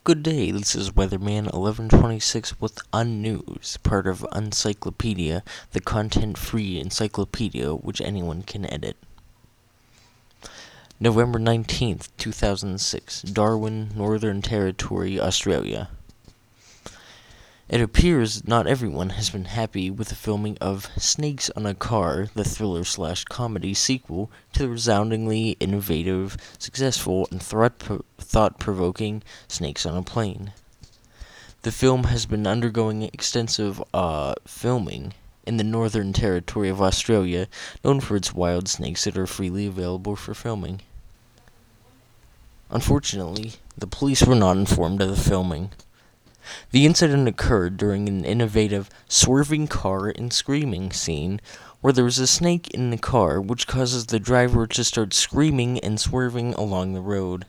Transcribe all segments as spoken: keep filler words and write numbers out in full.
Good day, this is Weatherman eleven twenty-six with Unnews, part of Uncyclopedia, the content-free encyclopedia which anyone can edit. November nineteenth, two thousand six, Darwin, Northern Territory, Australia. It appears not everyone has been happy with the filming of Snakes on a Car, the thriller-slash-comedy sequel to the resoundingly innovative, successful, and thought-provoking Snakes on a Plane. The film has been undergoing extensive uh, filming in the Northern Territory of Australia, known for its wild snakes that are freely available for filming. Unfortunately, the police were not informed of the filming. The incident occurred during an innovative swerving car and screaming scene where there was a snake in the car which causes the driver to start screaming and swerving along the road.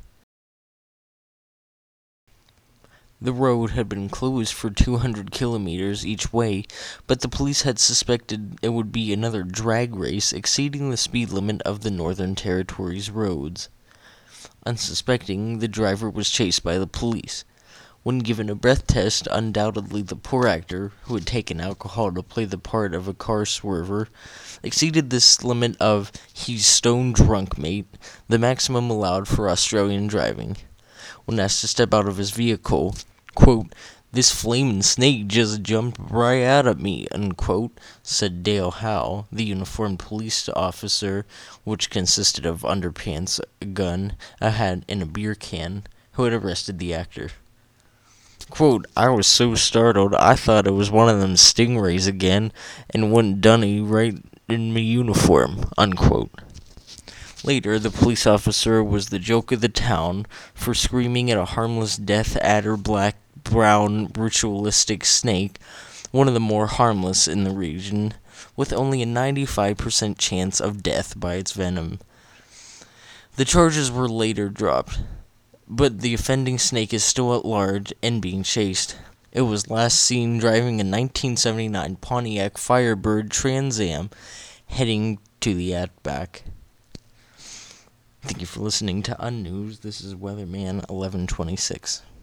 The road had been closed for two hundred kilometers each way, but the police had suspected it would be another drag race exceeding the speed limit of the Northern Territory's roads. Unsuspecting, the driver was chased by the police. When given a breath test, undoubtedly the poor actor, who had taken alcohol to play the part of a car swerver, exceeded this limit of "he's stone drunk, mate," the maximum allowed for Australian driving. When asked to step out of his vehicle, quote, "This flamin' snake just jumped right out at me," unquote, said Dale Howe, the uniformed police officer, which consisted of underpants, a gun, a hat, and a beer can, who had arrested the actor. Quote, "I was so startled, I thought it was one of them stingrays again, and went dunny right in me uniform," unquote. Later, the police officer was the joke of the town for screaming at a harmless death adder black brown ritualistic snake, one of the more harmless in the region, with only a ninety-five percent chance of death by its venom. The charges were later dropped, but the offending snake is still at large and being chased. It was last seen driving a nineteen seventy-nine Pontiac Firebird Trans Am heading to the Outback. Thank you for listening to Unnews. This is Weatherman eleven twenty-six.